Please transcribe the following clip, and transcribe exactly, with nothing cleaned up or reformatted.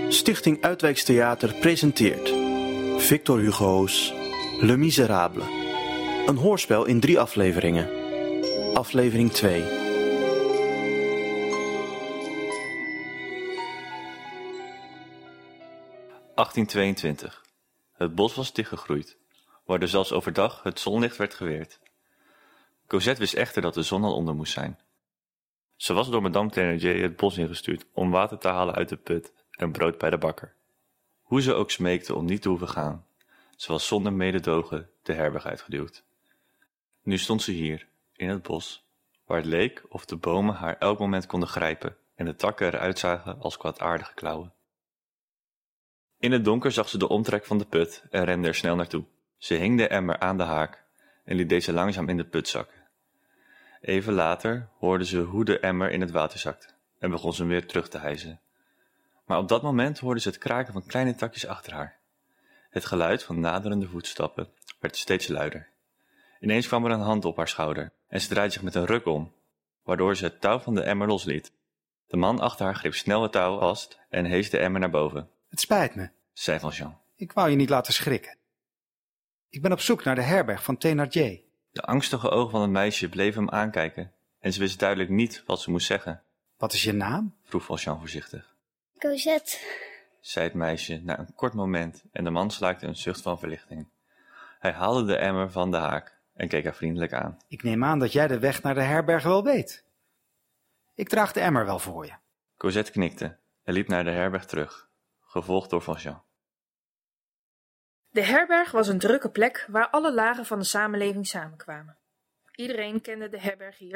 Stichting Uitwijkstheater presenteert Victor Hugo's Le Miserable. Een hoorspel in drie afleveringen. Aflevering twee. achttien tweeëntwintig. Het bos was dichtgegroeid, waardoor zelfs overdag het zonlicht werd geweerd. Cosette wist echter dat de zon al onder moest zijn. Ze was door madame Thénardier het bos ingestuurd om water te halen uit de put en brood bij de bakker. Hoe ze ook smeekte om niet te hoeven gaan, ze was zonder mededogen de herberg uitgeduwd. Nu stond ze hier, in het bos, waar het leek of de bomen haar elk moment konden grijpen en de takken eruit zagen als kwaadaardige klauwen. In het donker zag ze de omtrek van de put en rende er snel naartoe. Ze hing de emmer aan de haak en liet deze langzaam in de put zakken. Even later hoorde ze hoe de emmer in het water zakte en begon ze hem weer terug te hijsen. Maar op dat moment hoorde ze het kraken van kleine takjes achter haar. Het geluid van naderende voetstappen werd steeds luider. Ineens kwam er een hand op haar schouder en ze draaide zich met een ruk om, waardoor ze het touw van de emmer losliet. De man achter haar greep snel het touw vast en hees de emmer naar boven. Het spijt me, zei Valjean. Ik wou je niet laten schrikken. Ik ben op zoek naar de herberg van Thénardier. De angstige ogen van het meisje bleven hem aankijken en ze wist duidelijk niet wat ze moest zeggen. Wat is je naam? Vroeg Valjean voorzichtig. Cosette, zei het meisje na een kort moment en de man slaakte een zucht van verlichting. Hij haalde de emmer van de haak en keek haar vriendelijk aan. Ik neem aan dat jij de weg naar de herberg wel weet. Ik draag de emmer wel voor je. Cosette knikte en liep naar de herberg terug, gevolgd door Valjean. De herberg was een drukke plek waar alle lagen van de samenleving samenkwamen. Iedereen kende de herbergier